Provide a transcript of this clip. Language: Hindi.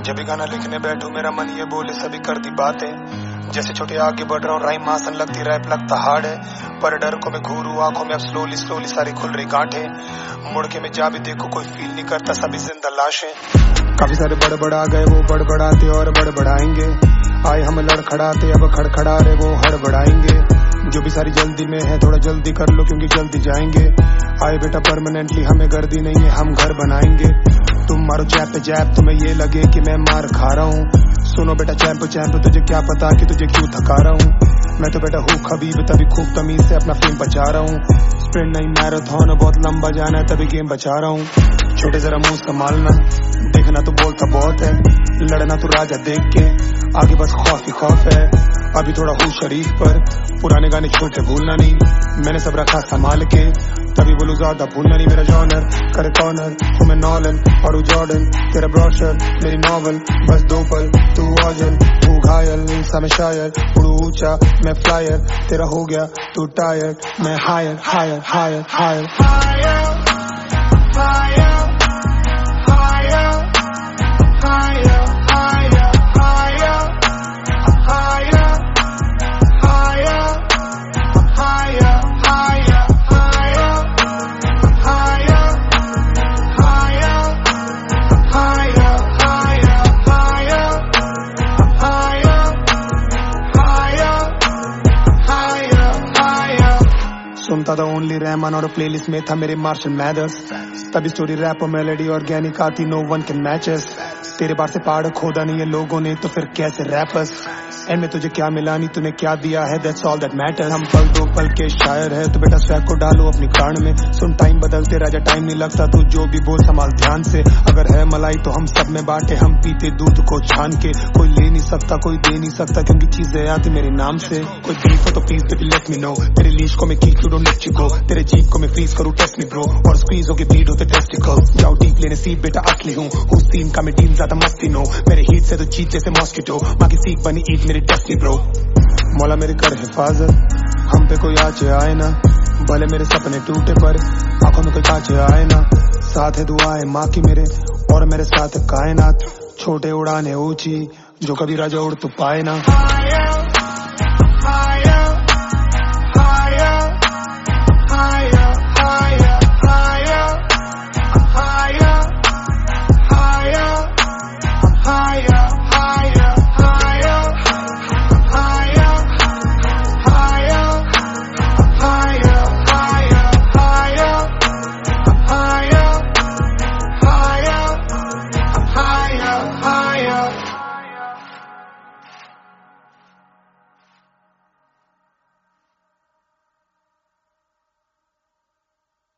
जब भी गाना लिखने बैठूं मेरा मन ये बोले सभी कर दी बातें, जैसे छोटे आगे बढ़ रहा हूँ राइम आसन लगती रैप लगता हार्ड है, पर डर को मैं घूरू आंखों में अब स्लोली स्लोली सारी खुल रही गांठें, मुड़ के मैं जा भी देखो कोई फील नहीं करता सभी जिंदा लाशें। काफी सारे बड़बड़ा गए वो बड़बड़ाते और बड़बड़ाएंगे, आए हम लड़खड़ाते अब खड़खड़ा रहे वो हड़बड़ाएंगे, जो भी सारी जल्दी में है थोड़ा जल्दी कर लो क्योंकि जल्दी जाएंगे, आए बेटा परमानेंटली हमें गर्दी नहीं है हम घर बनाएंगे, तुम मारो चैप पे जैप तुम्हें ये लगे कि मैं मार खा रहा हूँ, सुनो बेटा चैंप चैंप तुझे क्या पता कि तुझे क्यों थका रहा हूँ, मैं तो बेटा हूँ खबीब तभी खूब तमीज से अपना फेम बचा रहा हूँ, स्प्रिंट नहीं मैराथन बहुत लंबा जाना है तभी गेम बचा रहा हूँ, छोटे जरा मुंह संभालना देखना तो बोलता बहुत है, लड़ना तो राजा देख के आगे बस खौफ ही खौफ है, अभी थोड़ा हूँ शरीफ पर पुराने गाने छोटे भूलना नहीं, मैंने सब रखा संभाल के तभी बोलूं ज्यादा भूलना नहीं, मेरा जॉनर करे कॉर्नर हूँ मैं नॉलन और जॉर्डन, तेरा ब्रोशर मेरी नॉवल बस 2 पल तू ओजल तू घायल सा मैं शायर उड़ू ऊंचा मैं फ्लायर, तेरा हो गया तू टायर्ड मैं हायर हायर हायर हायर सुनता था ओनली रहमान और प्लेलिस्ट में था मेरे मार्शल मैथर्स, तभी स्टोरी रैप और मेलोडी ऑर्गेनिक आती नो वन कैन मैचेस, तेरे बार से पहाड़ खोदा नहीं है लोगों ने तो फिर कैसे रैपर्स, एंड में तुझे क्या मिला नहीं तूने क्या दिया है दैट्स ऑल दैट मैटर्स, हम पल 2 पल के शायर है तो बेटा स्वैग को डालो अपनी कान में, सुन टाइम बदलते राजा टाइम नहीं लगता तू जो भी बोल संभाल ध्यान से, अगर है मलाई तो हम सब में बांटे हम पीते दूध को छान के, कोई ले नहीं सकता कोई दे नहीं सकता क्योंकि चीजें आती मेरे नाम से, कोई बीफ हो तो please baby let me know, तेरे लीश को मैं kick you don't let you go, तेरे जीप को मैं फ्रीज करूँ टेस्ट मी ब्रो, और स्क्वीज होके ब्लीड होते टेस्टिकल, जाओ डीप लेने सीट बेटा असली हूँ उस सीन का मैं टीम ज्यादा मस्ती नो, मेरे हीट से तो चीट जैसे मॉस्किटो माँ की सीख बनी ईद मेरी डेस्टी ब्रो, मौला मेरे कर हिफाजत हम पे कोई आचे आए ना, भले मेरे सपने टूटे पर आंखों में कोई कांचे आए ना, साथ है दुआएं माँ की मेरे और मेरे साथ कायनात, छोटे उड़ाने ऊंची जो कभी राजा उड़ तो पाए ना।